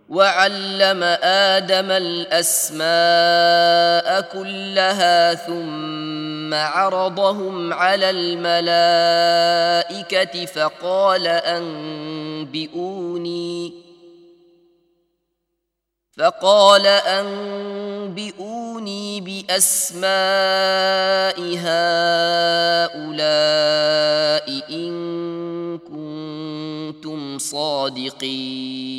وعلم آدم الأسماء كلها ثم عرضهم على الملائكة فقال أنبئوني بأسماء هؤلاء إن كنتم صادقين.